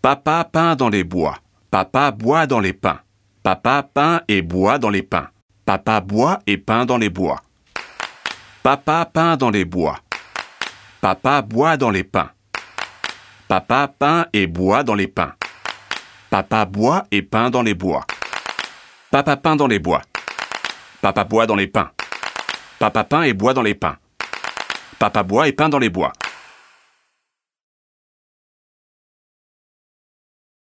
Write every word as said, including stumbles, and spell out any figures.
Papa peint dans les bois. Papa boit dans les pins. Papa peint et boit dans les pins. Papa boit et peint dans les bois. Papa peint dans les bois. Papa boit dans les pins. Papa peint et boit dans les pins. Papa boit et peint dans les bois. Papa peint dans les bois. Papa boit dans les pins. Papa peint et boit dans les pins. Papa boit et peint dans les bois.